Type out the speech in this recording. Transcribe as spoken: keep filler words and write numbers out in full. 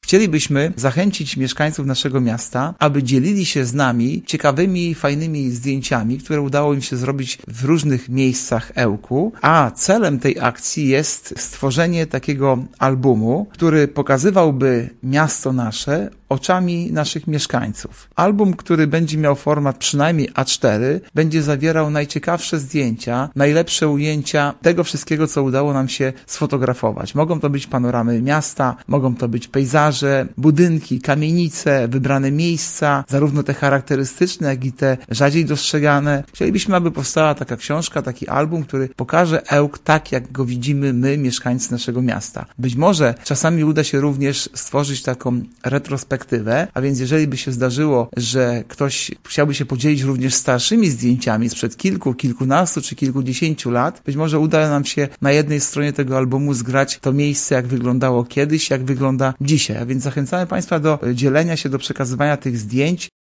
Chcielibyśmy zachęcić mieszkańców naszego miasta, aby dzielili się z nami ciekawymi, fajnymi zdjęciami, które udało im się zrobić w różnych miejscach Ełku, a celem tej akcji jest stworzenie takiego albumu, który pokazywałby miasto nasze oczami naszych mieszkańców. Album, który będzie miał format przynajmniej A cztery, będzie zawierał najciekawsze zdjęcia, najlepsze ujęcia tego wszystkiego, co udało nam się sfotografować. Mogą to być panoramy miasta, mogą to być pejzaże, budynki, kamienice, wybrane miejsca, zarówno te charakterystyczne, jak i te rzadziej dostrzegane. Chcielibyśmy, aby powstała taka książka, taki album, który pokaże Ełk tak, jak go widzimy my, mieszkańcy naszego miasta. Być może czasami uda się również stworzyć taką retrospektywę, a więc jeżeli by się zdarzyło, że ktoś chciałby się podzielić również starszymi zdjęciami sprzed kilku, kilkunastu czy kilkudziesięciu lat, być może uda nam się na jednej stronie tego albumu zgrać to miejsce, jak wyglądało kiedyś, jak wygląda dzisiaj. A więc zachęcamy Państwa do dzielenia się, do przekazywania tych zdjęć.